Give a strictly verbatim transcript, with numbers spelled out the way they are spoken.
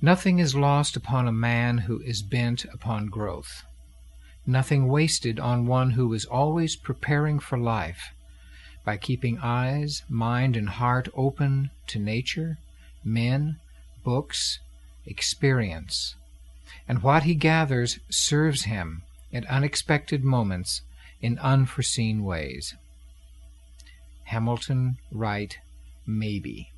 Nothing is lost upon a man who is bent upon growth. Nothing wasted on one who is always preparing for life, by keeping eyes, mind, and heart open to nature, men, books, experience. And what he gathers serves him at unexpected moments in unforeseen ways. Hamilton Wright Mabie.